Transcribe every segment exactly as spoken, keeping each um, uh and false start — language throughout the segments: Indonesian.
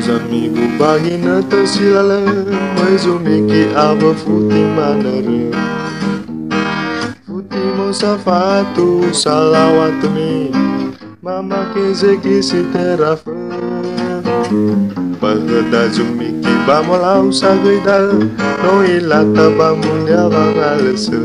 amigo bagina tersilala, mas o miki aba futi manare. Futi mo safatu salawatu mi, mama kezeki si terafa. Pagda zumiki bamolau sagoida, no ilata bamunya bangalese.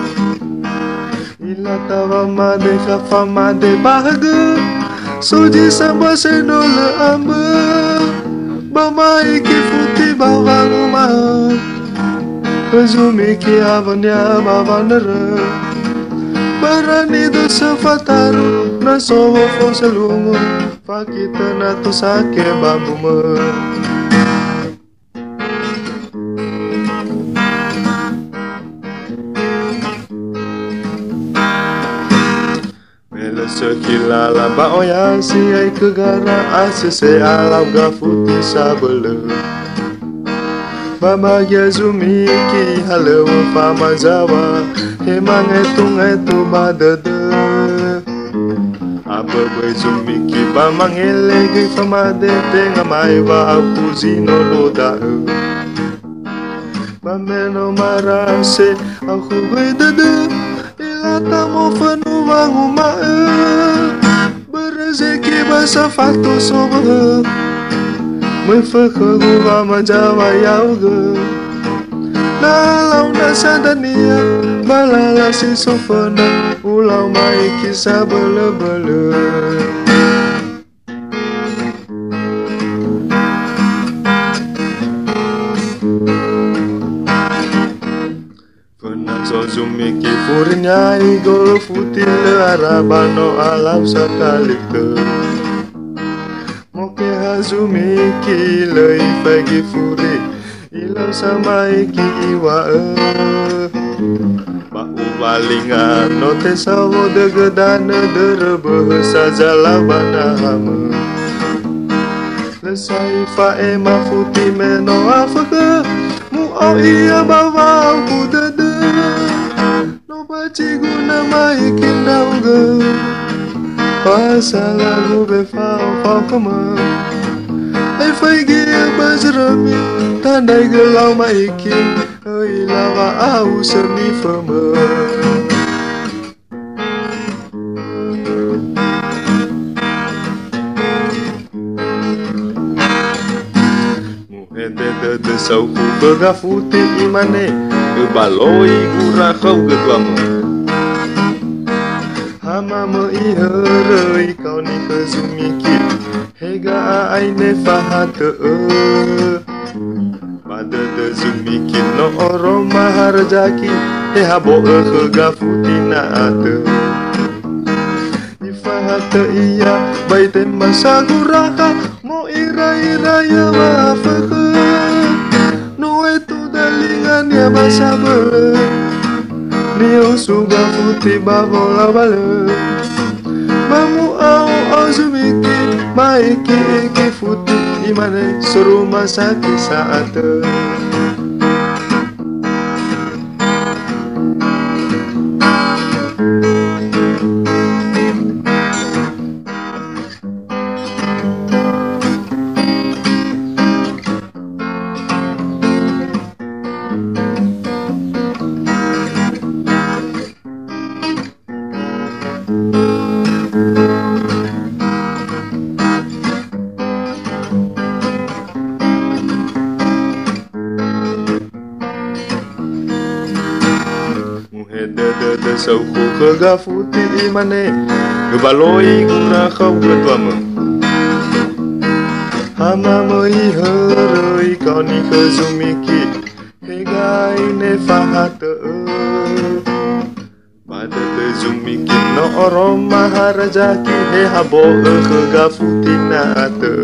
Ilata bamade kafamade bahaga. Suji samba senole amba, bama iki futi bawang rumah. Kazumi ki avanya bavanara, barani dosa fataru na sowo fo salungo, fakita na to sake bambuma. Sekilala ba oya si ay kegara asese alau gafuti sabele. Mama yazumi ki halewa fama zawa, hemang etung etu badade. Aba bezumi ki bamang elegi fama dete ngamai wa aku zino loda. Mameno marase aku bedade. Ilata mo fanu wangu mae, berezeki basa fakto sobe. Mefeke gua majawa yauge, nalau nasa dania, balala si sofana, ulau mai kisah bele-bele. Zumiki furnya igol futil arabano alam sekali ke. Moke hazumiki lei pagi furi ilau sama iki iwa e. Bau balingan note sawo degedane derebe sajalabana hame. Lesai fa ema futi meno afake mu au iya bawa budede. Baci guna maikin dauga, pasal lagu befau fau kema. Ai faigi bazrami, tandai gelau maikin, ai lawa au semi fama. Muhede de sau ku begafuti imane. Kebaloi gura kau ketuamu, hama me iherei kau ni kezumiki, hega aine fahate e. Pada dezumiki no oro maharjaki, he habo e kegafuti naate. Ifahate iya baite masa guraka, mo ira-ira ya wafeke. Ya basa bele, niu suga futi babola bale. Mamu au au zumiki, maiki iki futi imane serumah sakit saat. Muhede sauku kegafuti imane, kebaloi guna kau ketuamu. Hama meiherei kau ni kezumiki, hega ine fahate e. Pada tezumiki no oro maharajaki, he habo e kegafuti naate.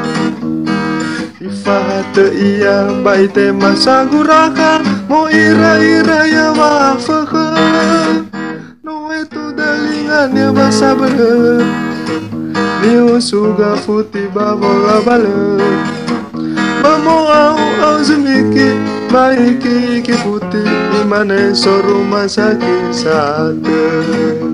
Ifahate iya baite masa guraka, mo ira-ira ya wafeke. No itu dalingannya basa bele, niu suga futi babola bale. Mamo au au zumiki, maiki iki futi imane soruma sakit sate.